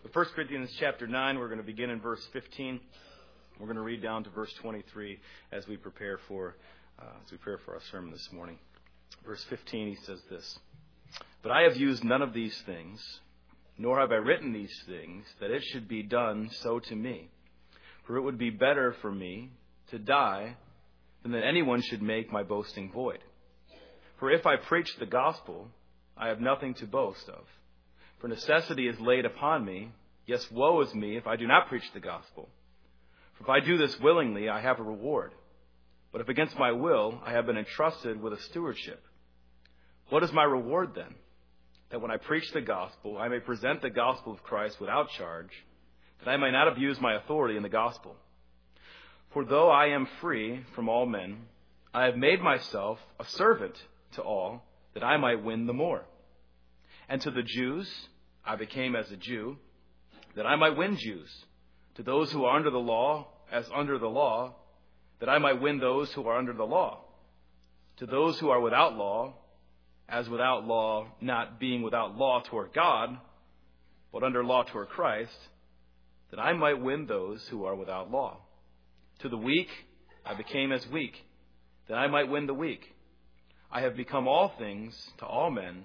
But 1 Corinthians chapter 9, we're going to begin in verse 15. We're going to read down to verse 23 as we prepare for our sermon this morning. Verse 15, he says this: "But I have used none of these things, nor have I written these things, that it should be done so to me. For it would be better for me to die than that anyone should make my boasting void. For if I preach the gospel, I have nothing to boast of. For necessity is laid upon me. Yes, woe is me if I do not preach the gospel. For if I do this willingly, I have a reward. But if against my will, I have been entrusted with a stewardship. What is my reward then? That when I preach the gospel, I may present the gospel of Christ without charge, that I may not abuse my authority in the gospel. For though I am free from all men, I have made myself a servant to all, that I might win the more. And to the Jews, I became as a Jew, that I might win Jews. To those who are under the law, as under the law, that I might win those who are under the law. To those who are without law, as without law, not being without law toward God, but under law toward Christ, that I might win those who are without law. To the weak, I became as weak, that I might win the weak. I have become all things to all men,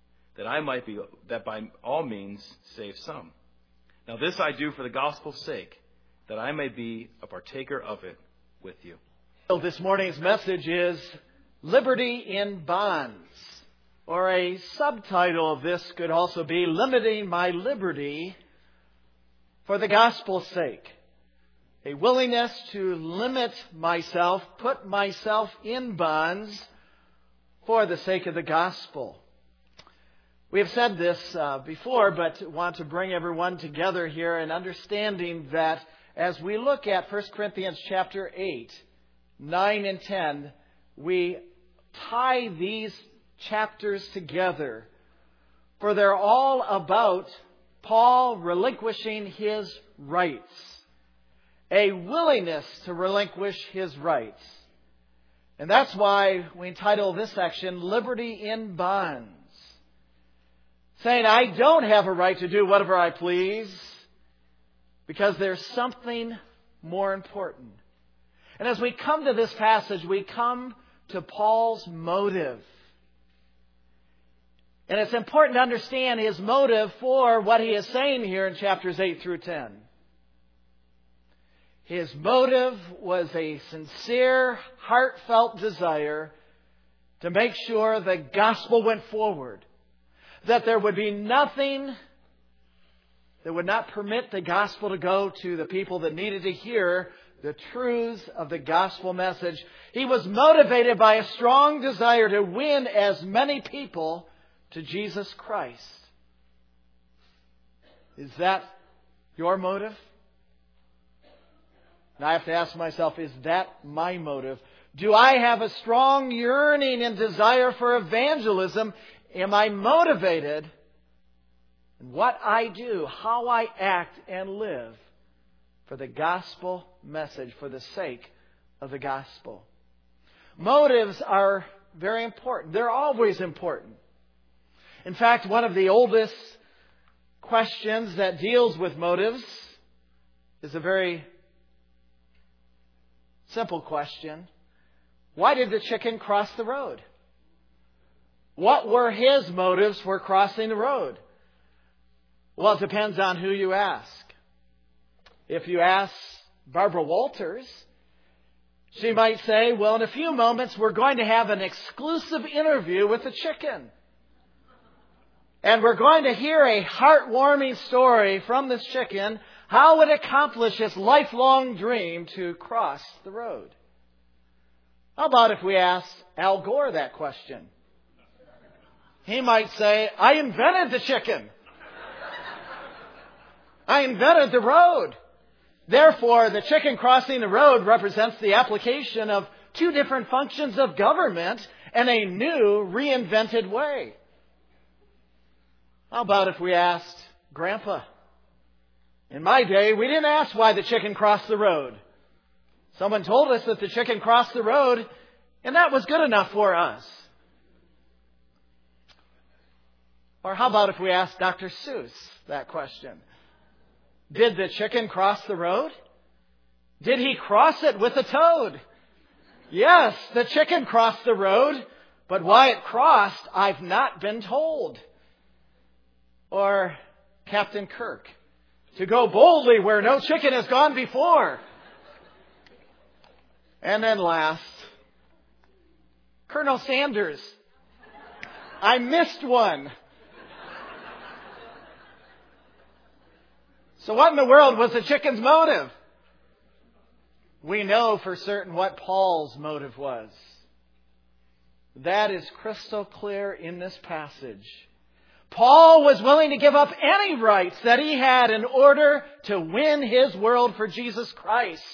that by all means save some. Now this I do for the gospel's sake, that I may be a partaker of it with you." So this morning's message is Liberty in Bonds. Or a subtitle of this could also be Limiting My Liberty for the Gospel's Sake. A willingness to limit myself, put myself in bonds for the sake of the gospel. We have said this before, but want to bring everyone together here in understanding that as we look at 1 Corinthians chapter 8, 9 and 10, we tie these chapters together, for they're all about Paul relinquishing his rights, a willingness to relinquish his rights. And that's why we entitle this section Liberty in Bonds, saying I don't have a right to do whatever I please because there's something more important. And as we come to this passage, we come to Paul's motive. And it's important to understand his motive for what he is saying here in chapters 8 through 10. His motive was a sincere, heartfelt desire to make sure the gospel went forward. That there would be nothing that would not permit the gospel to go to the people that needed to hear the truths of the gospel message. He was motivated by a strong desire to win as many people to Jesus Christ. Is that your motive? And I have to ask myself, is that my motive? Do I have a strong yearning and desire for evangelism? Am I motivated in what I do, how I act and live for the gospel message, for the sake of the gospel? Motives are very important. They're always important. In fact, one of the oldest questions that deals with motives is a very simple question. Why did the chicken cross the road? What were his motives for crossing the road? Well, it depends on who you ask. If you ask Barbara Walters, she might say, well, in a few moments we're going to have an exclusive interview with the chicken. And we're going to hear a heartwarming story from this chicken, how it accomplished its lifelong dream to cross the road. How about if we ask Al Gore that question? He might say, I invented the chicken. I invented the road. Therefore, the chicken crossing the road represents the application of two different functions of government in a new, reinvented way. How about if we asked Grandpa? In my day, we didn't ask why the chicken crossed the road. Someone told us that the chicken crossed the road, and that was good enough for us. Or how about if we asked Dr. Seuss that question? Did the chicken cross the road? Did he cross it with a toad? Yes, the chicken crossed the road, but why it crossed, I've not been told. Or Captain Kirk, to go boldly where no chicken has gone before. And then last, Colonel Sanders. I missed one. So what in the world was the chicken's motive? We know for certain what Paul's motive was. That is crystal clear in this passage. Paul was willing to give up any rights that he had in order to win his world for Jesus Christ.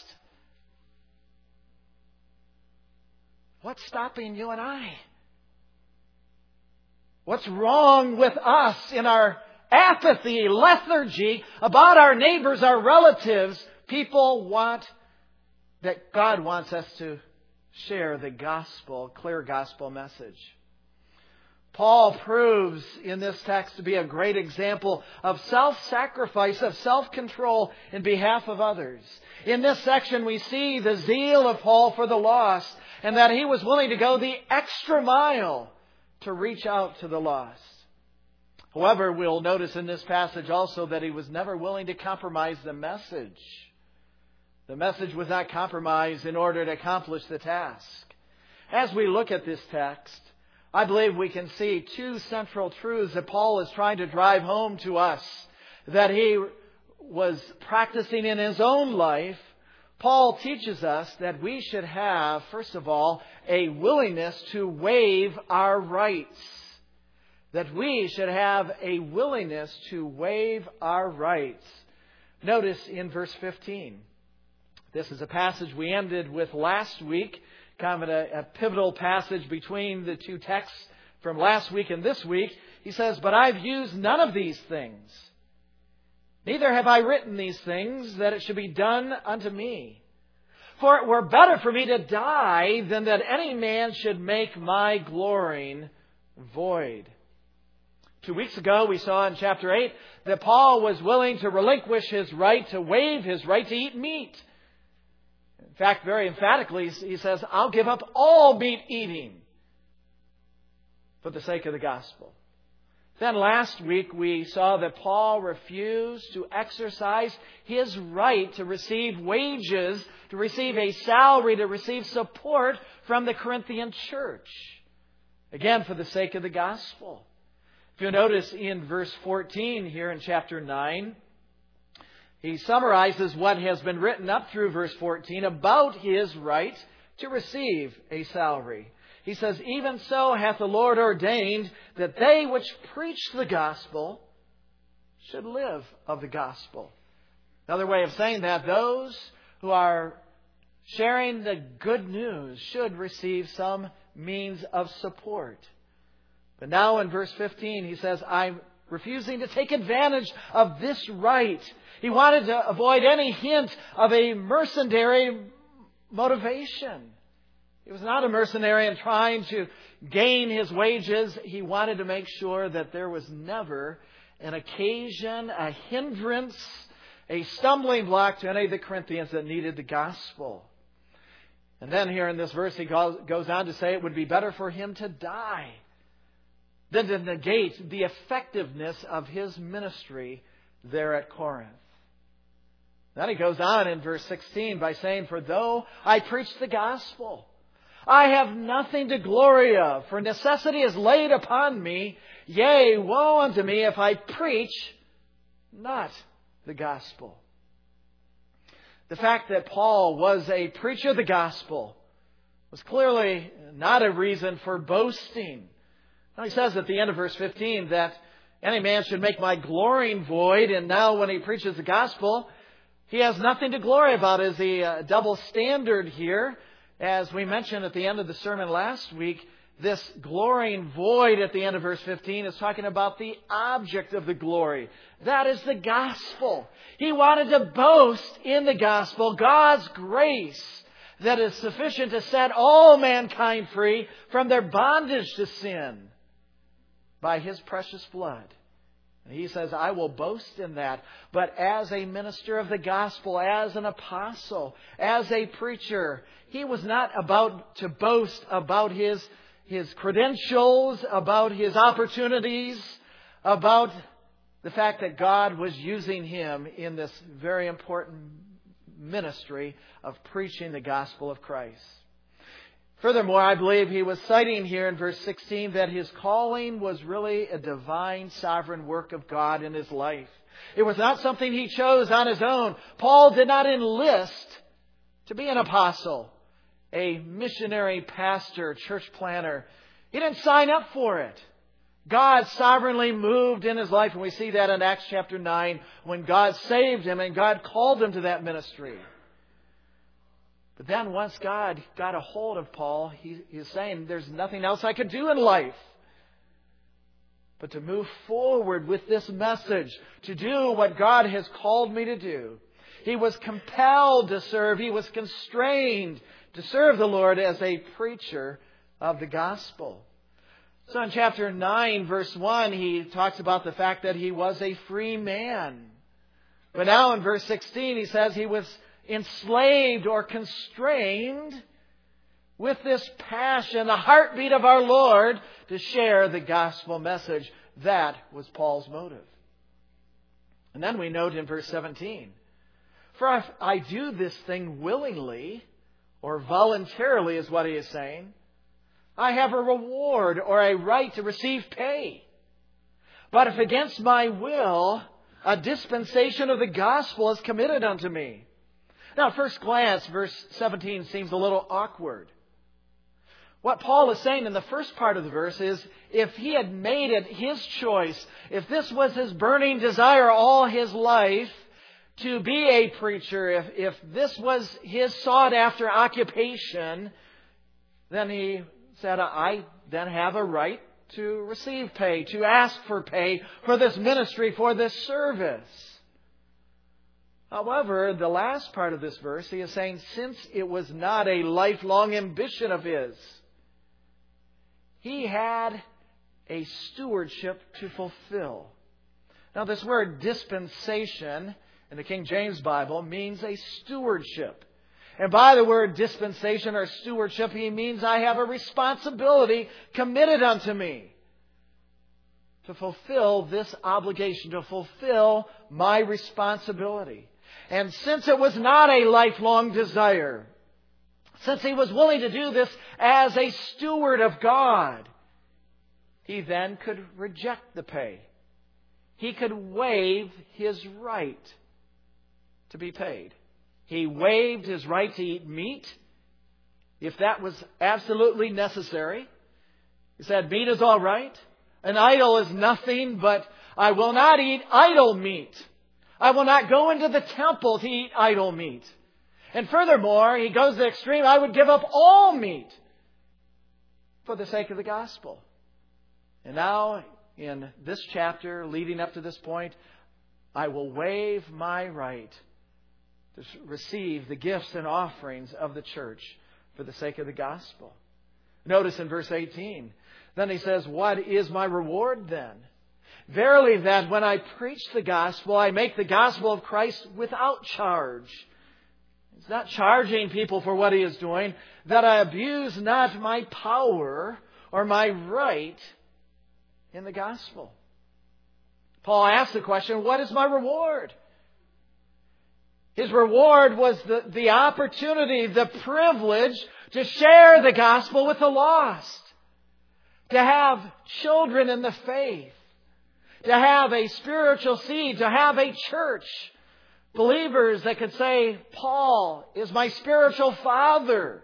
What's stopping you and I? What's wrong with us in our apathy, lethargy about our neighbors, our relatives? People want that God wants us to share the gospel, clear gospel message. Paul proves in this text to be a great example of self-sacrifice, of self-control in behalf of others. In this section we see the zeal of Paul for the lost, and that he was willing to go the extra mile to reach out to the lost. However, we'll notice in this passage also that he was never willing to compromise the message. The message was not compromised in order to accomplish the task. As we look at this text, I believe we can see two central truths that Paul is trying to drive home to us, that he was practicing in his own life. Paul teaches us that we should have, first of all, a willingness to waive our rights. That we should have a willingness to waive our rights. Notice in verse 15. This is a passage we ended with last week, kind of a pivotal passage between the two texts from last week and this week. He says, "But I've used none of these things. Neither have I written these things, that it should be done unto me. For it were better for me to die than that any man should make my glorying void." 2 weeks ago, we saw in chapter 8 that Paul was willing to relinquish his right, to waive his right to eat meat. In fact, very emphatically, he says, "I'll give up all meat eating for the sake of the gospel." Then last week we saw that Paul refused to exercise his right to receive wages, to receive a salary, to receive support from the Corinthian church. Again, for the sake of the gospel. If you notice in verse 14 here in chapter 9, he summarizes what has been written up through verse 14 about his right to receive a salary. He says, "Even so hath the Lord ordained that they which preach the gospel should live of the gospel." Another way of saying that, those who are sharing the good news should receive some means of support. But now in verse 15 he says, "I'm refusing to take advantage of this right." He wanted to avoid any hint of a mercenary motivation. He was not a mercenary in trying to gain his wages. He wanted to make sure that there was never an occasion, a hindrance, a stumbling block to any of the Corinthians that needed the gospel. And then here in this verse he goes on to say it would be better for him to die than to negate the effectiveness of his ministry there at Corinth. Then he goes on in verse 16 by saying, "For though I preach the gospel, I have nothing to glory of, for necessity is laid upon me. Yea, woe unto me if I preach not the gospel." The fact that Paul was a preacher of the gospel was clearly not a reason for boasting. Now he says at the end of verse 15 that any man should make my glorying void, and now when he preaches the gospel, he has nothing to glory about. Is a double standard here. As we mentioned at the end of the sermon last week, this glorying void at the end of verse 15 is talking about the object of the glory. That is the gospel. He wanted to boast in the gospel, God's grace that is sufficient to set all mankind free from their bondage to sin by His precious blood. He says, I will boast in that. But as a minister of the gospel, as an apostle, as a preacher, he was not about to boast about his credentials, about his opportunities, about the fact that God was using him in this very important ministry of preaching the gospel of Christ. Furthermore, I believe he was citing here in verse 16 that his calling was really a divine sovereign work of God in his life. It was not something he chose on his own. Paul did not enlist to be an apostle, a missionary, pastor, church planter. He didn't sign up for it. God sovereignly moved in his life, and we see that in Acts chapter 9 when God saved him and God called him to that ministry. But then once God got a hold of Paul, he's saying, there's nothing else I could do in life but to move forward with this message, to do what God has called me to do. He was compelled to serve. He was constrained to serve the Lord as a preacher of the gospel. So in chapter 9, verse 1, he talks about the fact that he was a free man. But now in verse 16, he says he was enslaved or constrained with this passion, the heartbeat of our Lord, to share the gospel message. That was Paul's motive. And then we note in verse 17, for if I do this thing willingly or voluntarily is what he is saying, I have a reward or a right to receive pay. But if against my will, a dispensation of the gospel is committed unto me. Now, at first glance, verse 17 seems a little awkward. What Paul is saying in the first part of the verse is, if he had made it his choice, if this was his burning desire all his life to be a preacher, if this was his sought-after occupation, then he said, I then have a right to receive pay, to ask for pay for this ministry, for this service. However, the last part of this verse, he is saying, since it was not a lifelong ambition of his, he had a stewardship to fulfill. Now, this word dispensation in the King James Bible means a stewardship. And by the word dispensation or stewardship, he means I have a responsibility committed unto me to fulfill this obligation, to fulfill my responsibility. And since it was not a lifelong desire, since he was willing to do this as a steward of God, he then could reject the pay. He could waive his right to be paid. He waived his right to eat meat if that was absolutely necessary. He said, meat is all right. An idol is nothing, but I will not eat idol meat. I will not go into the temple to eat idol meat. And furthermore, he goes to the extreme, I would give up all meat for the sake of the gospel. And now, in this chapter, leading up to this point, I will waive my right to receive the gifts and offerings of the church for the sake of the gospel. Notice in verse 18, then he says, what is my reward then? Verily that when I preach the gospel, I make the gospel of Christ without charge. He's not charging people for what he is doing. That I abuse not my power or my right in the gospel. Paul asked the question, what is my reward? His reward was the opportunity, the privilege to share the gospel with the lost. To have children in the faith. To have a spiritual seed. To have a church. Believers that could say, Paul is my spiritual father.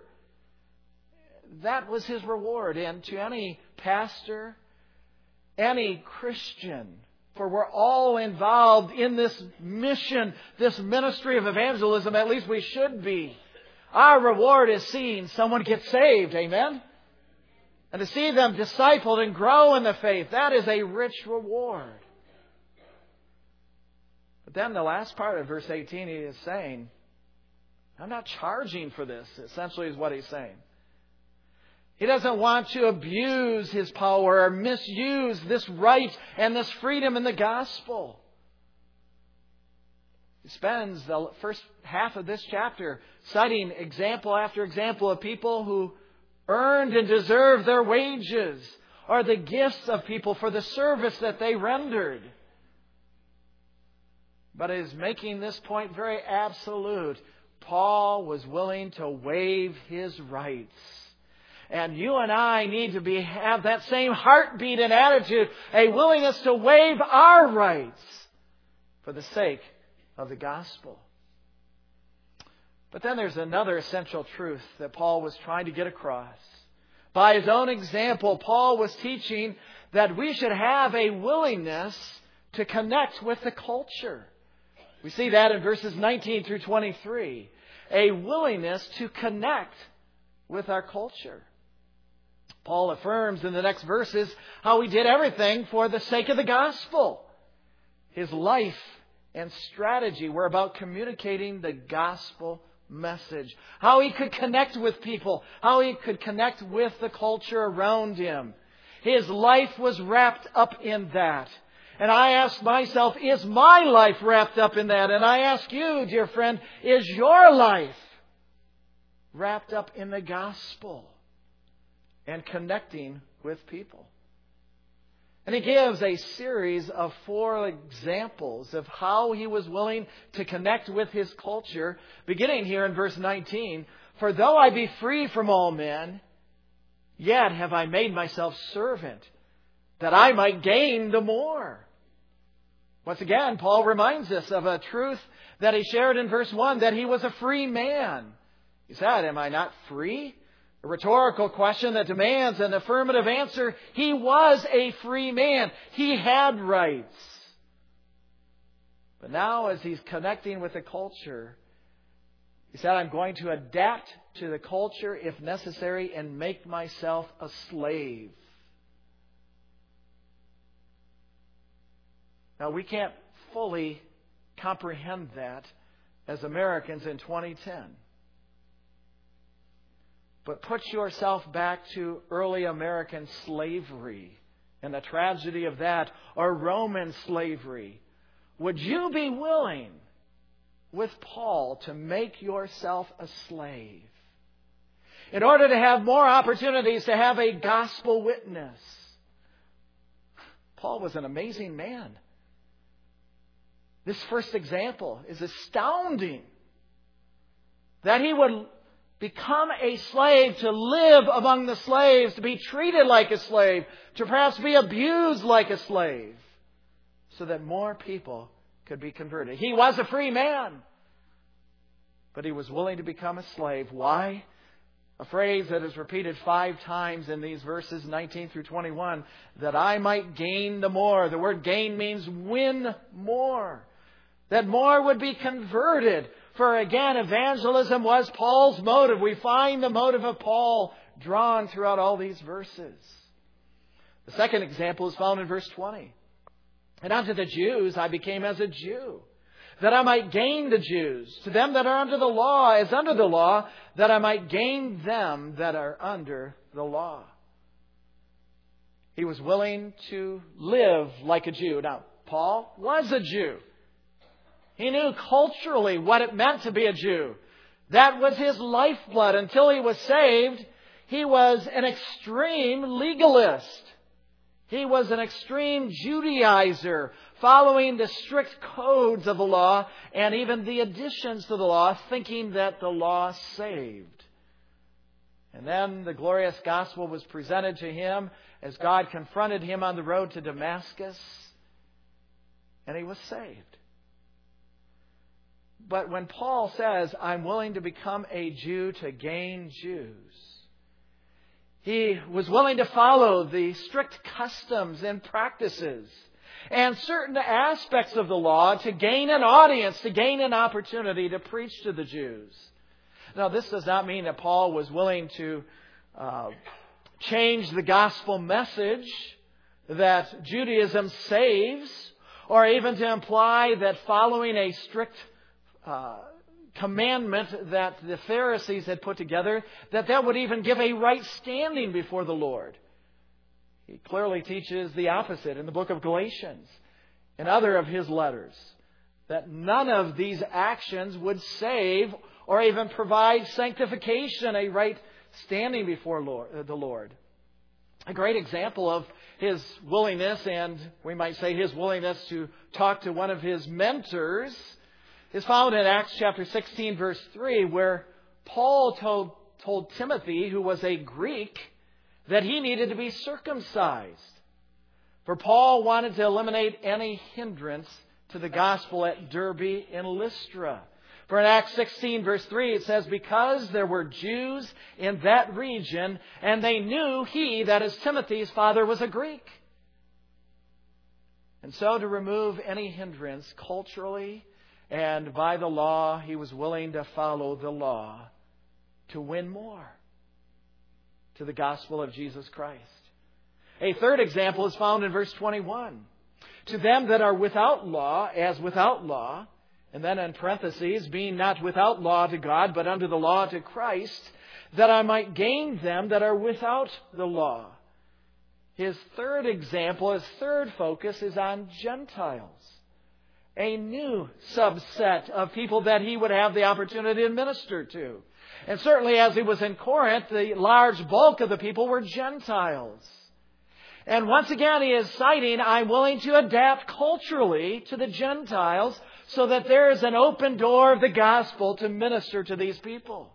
That was his reward. And to any pastor, any Christian, for we're all involved in this mission, this ministry of evangelism, at least we should be. Our reward is seeing someone get saved. Amen? And to see them discipled and grow in the faith, that is a rich reward. But then the last part of verse 18, he is saying, I'm not charging for this, essentially is what he's saying. He doesn't want to abuse his power or misuse this right and this freedom in the gospel. He spends the first half of this chapter citing example after example of people who earned and deserved their wages, or the gifts of people for the service that they rendered. But is making this point very absolute. Paul was willing to waive his rights. And you and I need to have that same heartbeat and attitude, a willingness to waive our rights for the sake of the gospel. But then there's another essential truth that Paul was trying to get across. By his own example, Paul was teaching that we should have a willingness to connect with the culture. We see that in verses 19 through 23. A willingness to connect with our culture. Paul affirms in the next verses how he did everything for the sake of the gospel. His life and strategy were about communicating the gospel message. How he could connect with people. How he could connect with the culture around him. His life was wrapped up in that. And I ask myself, is my life wrapped up in that? And I ask you, dear friend, is your life wrapped up in the gospel and connecting with people? And he gives a series of 4 examples of how he was willing to connect with his culture, beginning here in verse 19. For though I be free from all men, yet have I made myself servant, that I might gain the more. Once again, Paul reminds us of a truth that he shared in verse 1, that he was a free man. He said, am I not free? A rhetorical question that demands an affirmative answer. He was a free man. He had rights. But now as he's connecting with the culture, he said, I'm going to adapt to the culture if necessary and make myself a slave. Now we can't fully comprehend that as Americans in 2010. But put yourself back to early American slavery and the tragedy of that, or Roman slavery. Would you be willing, with Paul, to make yourself a slave in order to have more opportunities to have a gospel witness? Paul was an amazing man. This first example is astounding. That he would become a slave, to live among the slaves, to be treated like a slave, to perhaps be abused like a slave, so that more people could be converted. He was a free man, but he was willing to become a slave. Why? A phrase that is repeated 5 times in these verses 19 through 21, that I might gain the more. The word gain means win more. That more would be converted. For again, evangelism was Paul's motive. We find the motive of Paul drawn throughout all these verses. The second example is found in verse 20. And unto the Jews I became as a Jew, that I might gain the Jews. To them that are under the law, as under the law, that I might gain them that are under the law. He was willing to live like a Jew. Now, Paul was a Jew. He knew culturally what it meant to be a Jew. That was his lifeblood. Until he was saved, he was an extreme legalist. He was an extreme Judaizer, following the strict codes of the law and even the additions to the law, thinking that the law saved. And then the glorious gospel was presented to him as God confronted him on the road to Damascus, and he was saved. But when Paul says, I'm willing to become a Jew to gain Jews, he was willing to follow the strict customs and practices and certain aspects of the law to gain an audience, to gain an opportunity to preach to the Jews. Now, this does not mean that Paul was willing to change the gospel message that Judaism saves, or even to imply that following a strict commandment that the Pharisees had put together, that would even give a right standing before the Lord. He clearly teaches the opposite in the book of Galatians and other of his letters, that none of these actions would save or even provide sanctification, a right standing before the Lord. A great example of his willingness, and we might say his willingness to talk to one of his mentors, is found in Acts chapter 16, verse 3, where Paul told Timothy, who was a Greek, that he needed to be circumcised. For Paul wanted to eliminate any hindrance to the gospel at Derbe and Lystra. For in Acts 16, verse 3, it says, because there were Jews in that region, and they knew he, that is Timothy's father, was a Greek. And so to remove any hindrance culturally and by the law, he was willing to follow the law to win more to the gospel of Jesus Christ. A third example is found in verse 21. To them that are without law, as without law, and then in parentheses, being not without law to God, but under the law to Christ, that I might gain them that are without the law. His third example, his third focus is on Gentiles. A new subset of people that he would have the opportunity to minister to. And certainly as he was in Corinth, the large bulk of the people were Gentiles. And once again he is citing, I'm willing to adapt culturally to the Gentiles so that there is an open door of the gospel to minister to these people.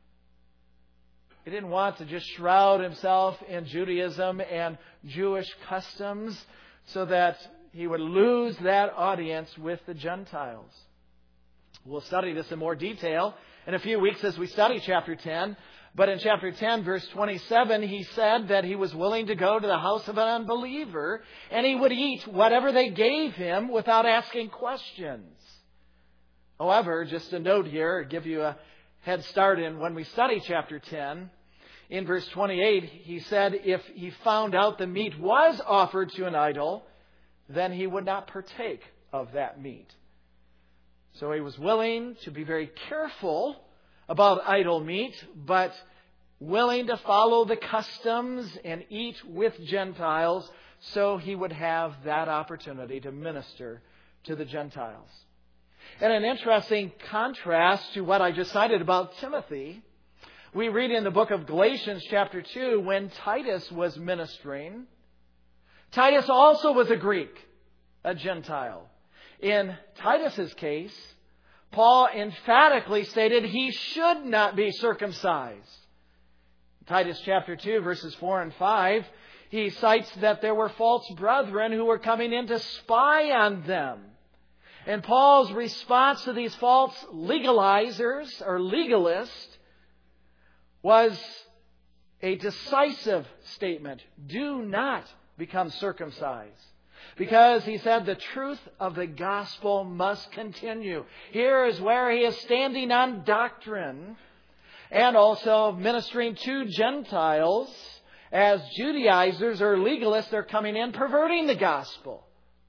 He didn't want to just shroud himself in Judaism and Jewish customs so that he would lose that audience with the Gentiles. We'll study this in more detail in a few weeks as we study chapter 10. But in chapter 10, verse 27, he said that he was willing to go to the house of an unbeliever and he would eat whatever they gave him without asking questions. However, just a note here, give you a head start in when we study chapter 10. In verse 28, he said if he found out the meat was offered to an idol, then he would not partake of that meat. So he was willing to be very careful about idol meat, but willing to follow the customs and eat with Gentiles so he would have that opportunity to minister to the Gentiles. And an interesting contrast to what I just cited about Timothy, we read in the book of Galatians chapter 2, when Titus was ministering, Titus also was a Greek, a Gentile. In Titus's case, Paul emphatically stated he should not be circumcised. Titus chapter 2, verses 4 and 5, he cites that there were false brethren who were coming in to spy on them. And Paul's response to these false legalizers or legalists was a decisive statement. Do not become circumcised. Because he said the truth of the gospel must continue. Here is where he is standing on doctrine and also ministering to Gentiles as Judaizers or legalists are coming in perverting the gospel.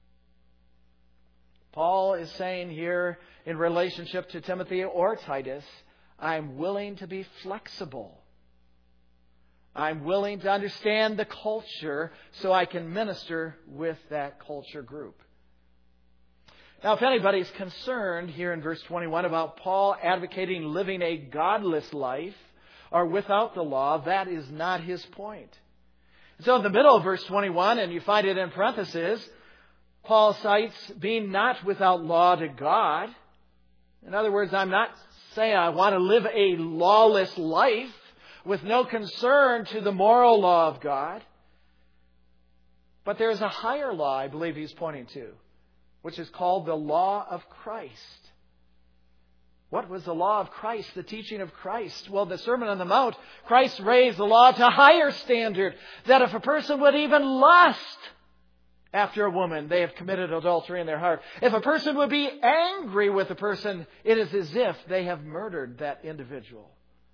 Paul is saying here in relationship to Timothy or Titus, I'm willing to be flexible. I'm willing to understand the culture so I can minister with that culture group. Now, if anybody's concerned here in verse 21 about Paul advocating living a godless life or without the law, that is not his point. So in the middle of verse 21, and you find it in parentheses, Paul cites being not without law to God. In other words, I'm not saying I want to live a lawless life with no concern to the moral law of God. But there is a higher law, I believe he's pointing to, which is called the law of Christ. What was the law of Christ, the teaching of Christ? Well, the Sermon on the Mount, Christ raised the law to a higher standard, that if a person would even lust after a woman, they have committed adultery in their heart. If a person would be angry with a person, it is as if they have murdered that individual.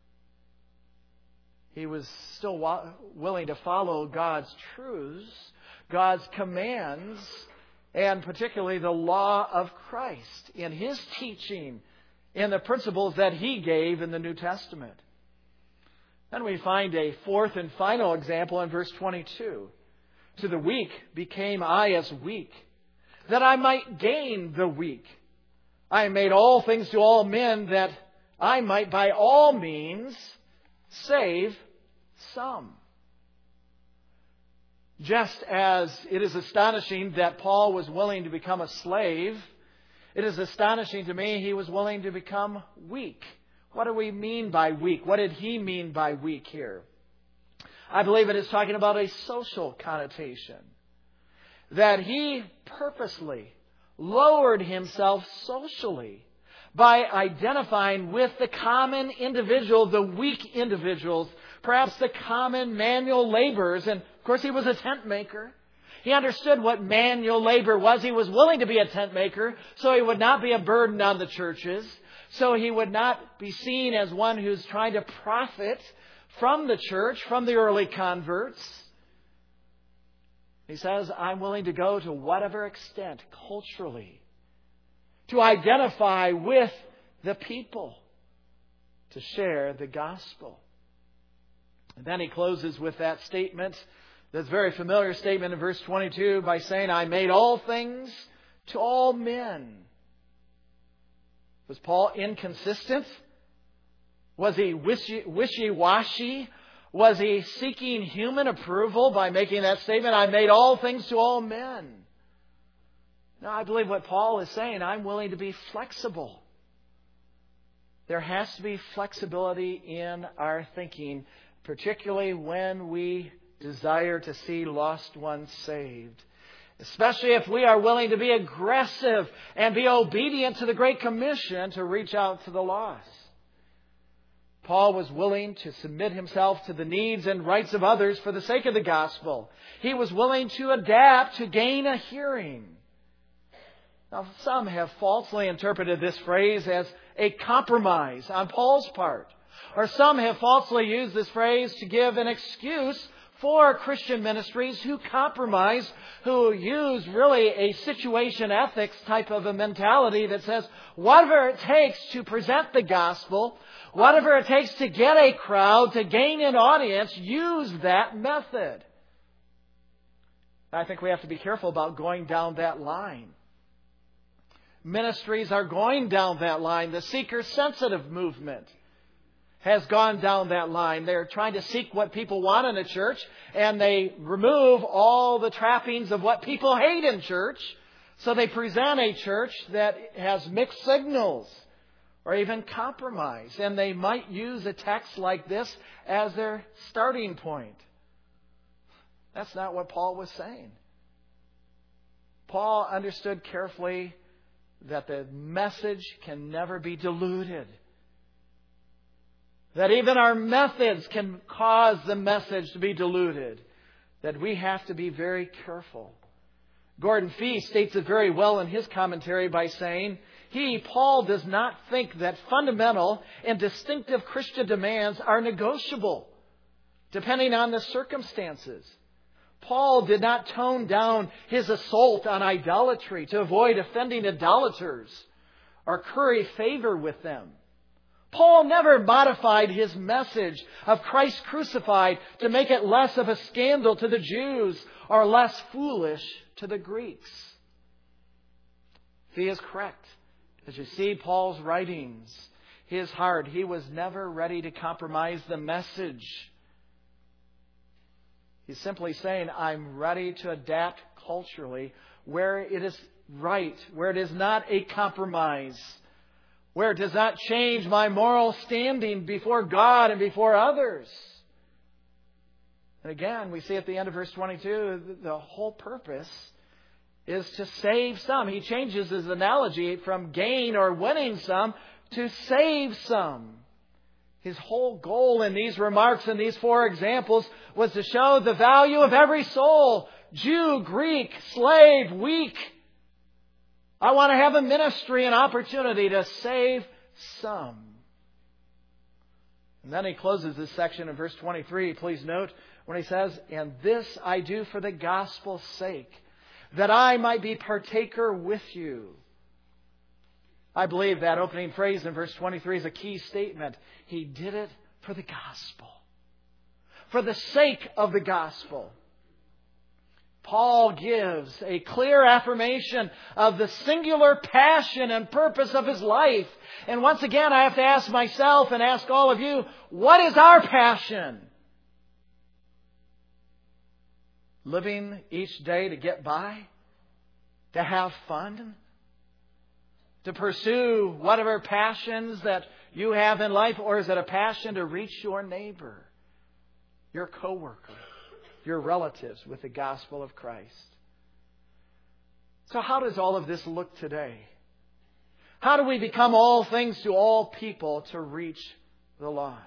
He was still willing to follow God's truths, God's commands, and particularly the law of Christ in His teaching in the principles that He gave in the New Testament. Then we find a fourth and final example in verse 22. To the weak became I as weak, that I might gain the weak. I made all things to all men, that I might by all means save some. Just as it is astonishing that Paul was willing to become a slave, it is astonishing to me he was willing to become weak. What do we mean by weak? What did he mean by weak here? I believe it is talking about a social connotation. That he purposely lowered himself socially by identifying with the common individual, the weak individuals, perhaps the common manual laborers. And of course he was a tent maker. He understood what manual labor was. He was willing to be a tent maker so he would not be a burden on the churches. So he would not be seen as one who's trying to profit from the church, from the early converts. He says, I'm willing to go to whatever extent culturally to identify with the people, to share the gospel. And then he closes with that statement, this very familiar statement in verse 22 by saying, I made all things to all men. Was Paul inconsistent? Was he wishy-washy? Was he seeking human approval by making that statement, I made all things to all men? No, I believe what Paul is saying, I'm willing to be flexible. There has to be flexibility in our thinking, particularly when we desire to see lost ones saved. Especially if we are willing to be aggressive and be obedient to the Great Commission to reach out to the lost. Paul was willing to submit himself to the needs and rights of others for the sake of the gospel. He was willing to adapt to gain a hearing. Now, some have falsely interpreted this phrase as a compromise on Paul's part. Or some have falsely used this phrase to give an excuse for Christian ministries who compromise, who use really a situation ethics type of a mentality that says, whatever it takes to present the gospel, whatever it takes to get a crowd, to gain an audience, use that method. I think we have to be careful about going down that line. Ministries are going down that line. The seeker-sensitive movement has gone down that line. They're trying to seek what people want in a church, and they remove all the trappings of what people hate in church. So they present a church that has mixed signals or even compromise. And they might use a text like this as their starting point. That's not what Paul was saying. Paul understood carefully that the message can never be diluted. That even our methods can cause the message to be diluted. That we have to be very careful. Gordon Fee states it very well in his commentary by saying, Paul, does not think that fundamental and distinctive Christian demands are negotiable, depending on the circumstances. Paul did not tone down his assault on idolatry to avoid offending idolaters or curry favor with them. Paul never modified his message of Christ crucified to make it less of a scandal to the Jews or less foolish to the Greeks. He is correct. As you see Paul's writings, his heart, he was never ready to compromise the message. He's simply saying, I'm ready to adapt culturally where it is right, where it is not a compromise, where it does not change my moral standing before God and before others. And again, we see at the end of verse 22, the whole purpose is to save some. He changes his analogy from gain or winning some to save some. His whole goal in these remarks and these four examples was to show the value of every soul. Jew, Greek, slave, weak. I want to have a ministry and opportunity to save some. And then he closes this section in verse 23. Please note when he says, and this I do for the gospel's sake, that I might be partaker with you. I believe that opening phrase in verse 23 is a key statement. He did it for the gospel. For the sake of the gospel. Paul gives a clear affirmation of the singular passion and purpose of his life. And once again, I have to ask myself and ask all of you, what is our passion? Living each day to get by? To have fun? To pursue whatever passions that you have in life? Or is it a passion to reach your neighbor, your coworker, your relatives with the gospel of Christ? So how does all of this look today? How do we become all things to all people to reach the lost?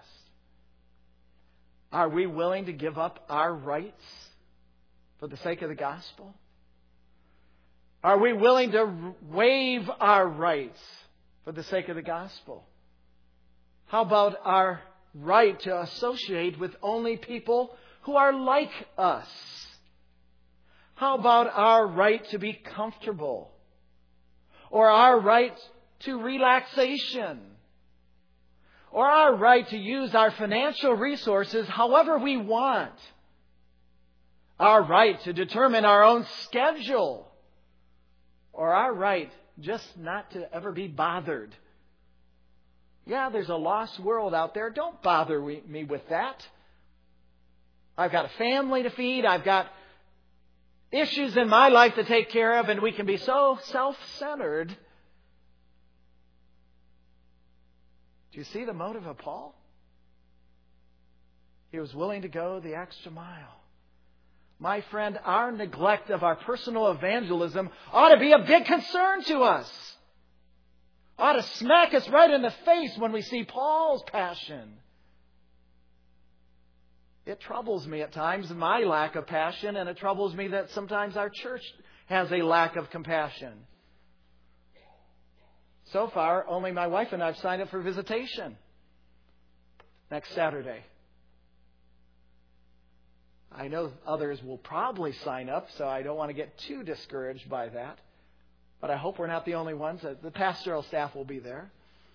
Are we willing to give up our rights for the sake of the gospel? Are we willing to waive our rights for the sake of the gospel? How about our right to associate with only people who are like us? How about our right to be comfortable? Or our right to relaxation? Or our right to use our financial resources however we want? Our right to determine our own schedule? Or our right just not to ever be bothered? Yeah, there's a lost world out there. Don't bother me with that. I've got a family to feed. I've got issues in my life to take care of, and we can be so self-centered. Do you see the motive of Paul? He was willing to go the extra mile. My friend, our neglect of our personal evangelism ought to be a big concern to us. Ought to smack us right in the face when we see Paul's passion. It troubles me at times, my lack of passion, and it troubles me that sometimes our church has a lack of compassion. So far, only my wife and I have signed up for visitation next Saturday. I know others will probably sign up, so I don't want to get too discouraged by that. But I hope we're not the only ones. The pastoral staff will be there.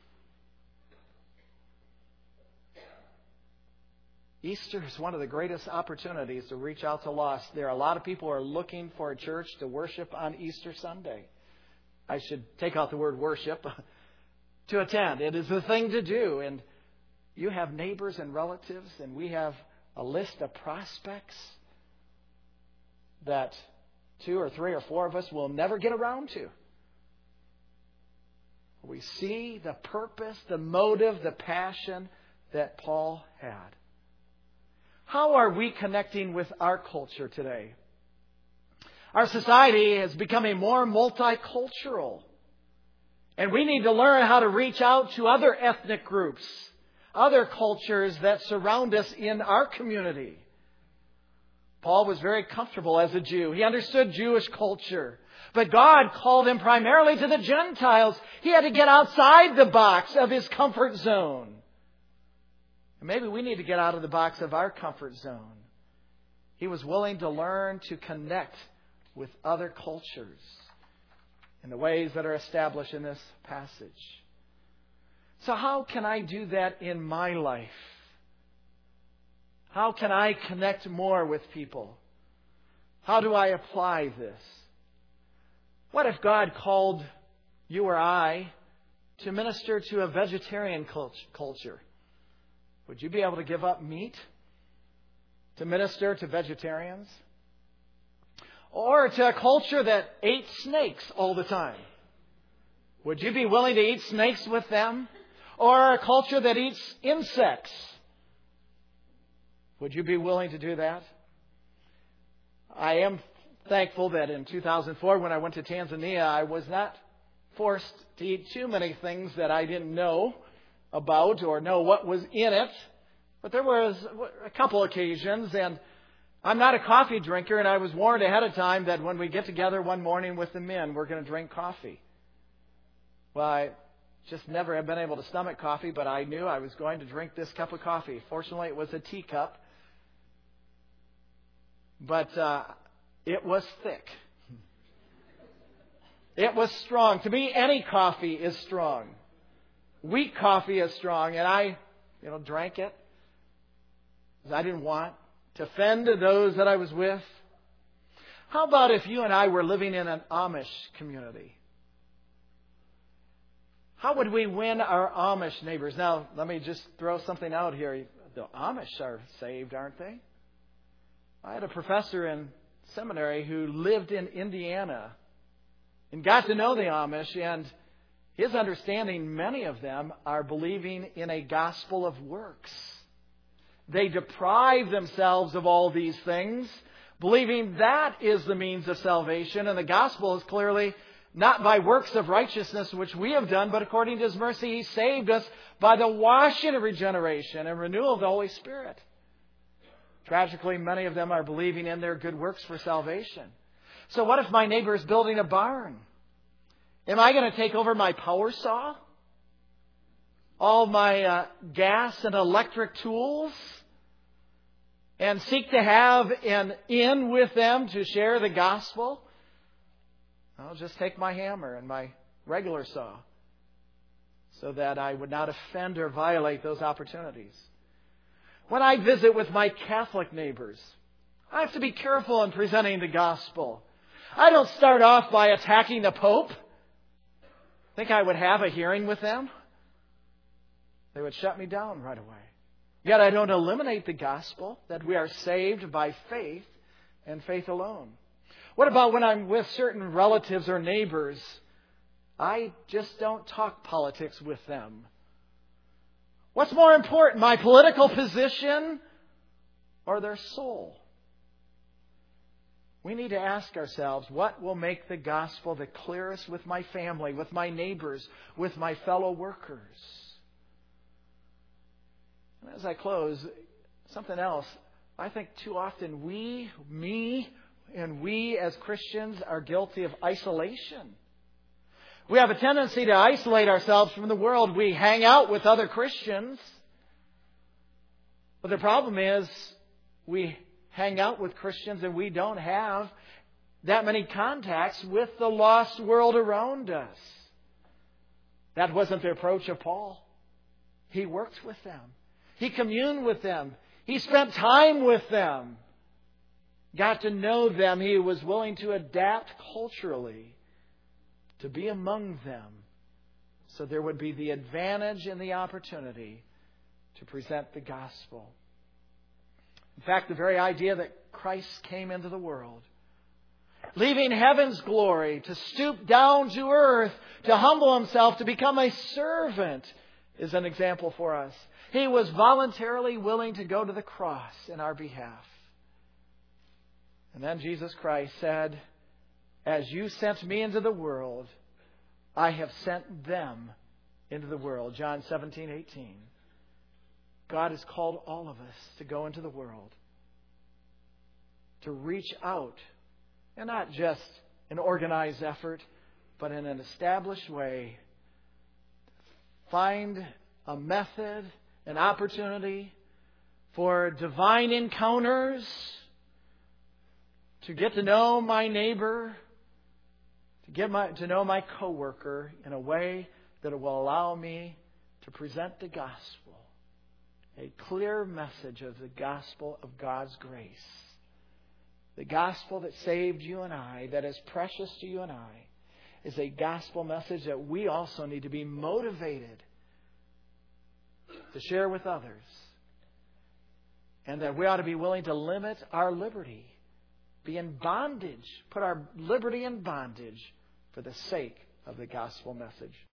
Easter is one of the greatest opportunities to reach out to lost. There are a lot of people who are looking for a church to worship on Easter Sunday. I should take out the word worship. To attend. It is the thing to do. And you have neighbors and relatives, and we have a list of prospects that 2 or 3 or 4 of us will never get around to. We see the purpose, the motive, the passion that Paul had. How are we connecting with our culture today? Our society is becoming more multicultural. And we need to learn how to reach out to other ethnic groups, other cultures that surround us in our community. Paul was very comfortable as a Jew. He understood Jewish culture. But God called him primarily to the Gentiles. He had to get outside the box of his comfort zone. And maybe we need to get out of the box of our comfort zone. He was willing to learn to connect with other cultures in the ways that are established in this passage. So how can I do that in my life? How can I connect more with people? How do I apply this? What if God called you or I to minister to a vegetarian culture? Would you be able to give up meat to minister to vegetarians? Or to a culture that ate snakes all the time? Would you be willing to eat snakes with them? Or a culture that eats insects? Would you be willing to do that? I am thankful that in 2004, when I went to Tanzania, I was not forced to eat too many things that I didn't know about or know what was in it. But there was a couple occasions, and I'm not a coffee drinker, and I was warned ahead of time that when we get together one morning with the men, we're going to drink coffee. Well, I just never have been able to stomach coffee, but I knew I was going to drink this cup of coffee. Fortunately, it was a teacup. But it was thick. It was strong. To me, any coffee is strong. Wheat coffee is strong, and I drank it because I didn't want to offend those that I was with. How about if you and I were living in an Amish community? How would we win our Amish neighbors? Now, let me just throw something out here. The Amish are saved, aren't they? I had a professor in seminary who lived in Indiana and got to know the Amish, and his understanding, many of them are believing in a gospel of works. They deprive themselves of all these things, believing that is the means of salvation, and the gospel is clearly not by works of righteousness which we have done, but according to His mercy He saved us by the washing of regeneration and renewal of the Holy Spirit. Tragically, many of them are believing in their good works for salvation. So what if my neighbor is building a barn? Am I going to take over my power saw? All my gas and electric tools? And seek to have an in with them to share the gospel? I'll just take my hammer and my regular saw so that I would not offend or violate those opportunities. When I visit with my Catholic neighbors, I have to be careful in presenting the gospel. I don't start off by attacking the Pope. Think I would have a hearing with them? They would shut me down right away. Yet I don't eliminate the gospel, that we are saved by faith and faith alone. What about when I'm with certain relatives or neighbors? I just don't talk politics with them. What's more important, my political position or their soul? We need to ask ourselves, what will make the gospel the clearest with my family, with my neighbors, with my fellow workers? And as I close, something else. I think too often we as Christians are guilty of isolation. We have a tendency to isolate ourselves from the world. We hang out with other Christians. But the problem is we hang out with Christians and we don't have that many contacts with the lost world around us. That wasn't the approach of Paul. He worked with them. He communed with them. He spent time with them. Got to know them. He was willing to adapt culturally to be among them, so there would be the advantage and the opportunity to present the gospel. In fact, the very idea that Christ came into the world, leaving heaven's glory to stoop down to earth, to humble Himself, to become a servant, is an example for us. He was voluntarily willing to go to the cross in our behalf. And then Jesus Christ said, "As you sent me into the world, I have sent them into the world." John 17:18. God has called all of us to go into the world, to reach out, and not just an organized effort, but in an established way. Find a method, an opportunity for divine encounters, to get to know my neighbor, to get to know my coworker in a way that will allow me to present the gospel, a clear message of the gospel of God's grace. The gospel that saved you and I, that is precious to you and I, is a gospel message that we also need to be motivated to share with others. And that we ought to be willing to limit our liberty, be in bondage, put our liberty in bondage for the sake of the gospel message.